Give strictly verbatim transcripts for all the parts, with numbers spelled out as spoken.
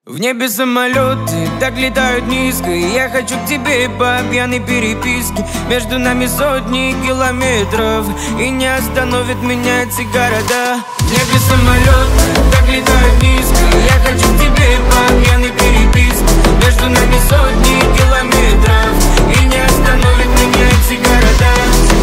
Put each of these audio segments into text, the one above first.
В небе самолеты так летают низко, и я хочу к тебе по пьяной переписке. Между нами сотни километров, и не остановит меня эти города. В небе самолеты так летают низко, и я хочу к тебе по пьяной переписке. Между нами сотни километров, и не остановит меня эти города.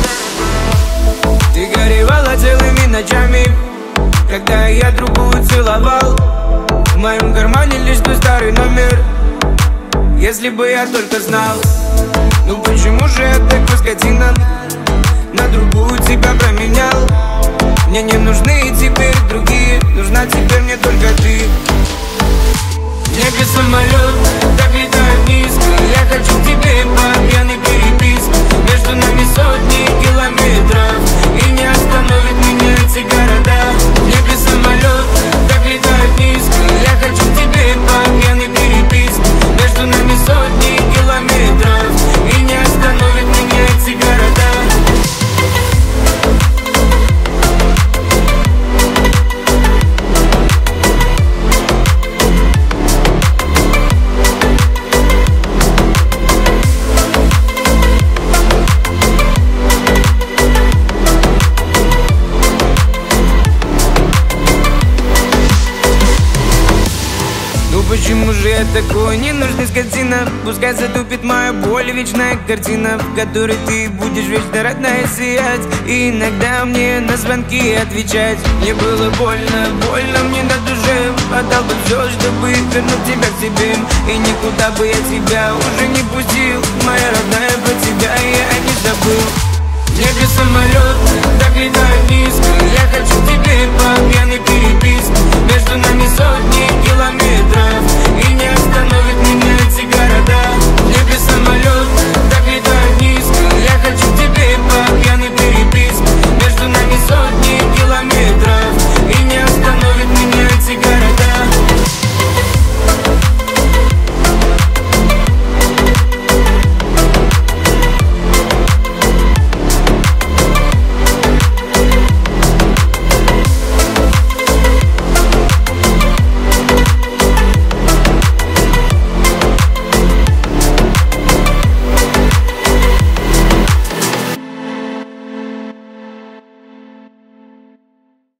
Ты горевала целыми ночами, когда я другую целовал. В моем кармане лишь твой старый номер. Если бы я только знал. Ну почему же я такой скотина, на другую тебя променял? Мне не нужны теперь другие, нужна теперь мне только ты. В небе самолет так летает низко, я хочу к тебе по пьяной переписке. Между нами сотни километров, и не остановит меня эти города. В небе самолет так летает низко, я хочу к тебе по пьяной переписке. Между нами сотни километров, и не остановит меня эти города. Почему же я такой ненужный скотина? Пускай затупит моя боль, вечная картина, в которой ты будешь вечно родная сиять, и иногда мне на звонки отвечать. Мне было больно, больно мне на душе. Отдал бы все, чтобы вернуть тебя к себе, и никуда бы я тебя уже не пустил. Моя родная, про тебя я не забыл. В небе самолет так летает низко, я хочу к тебе по пьяной переписке. Между нами сотни километров,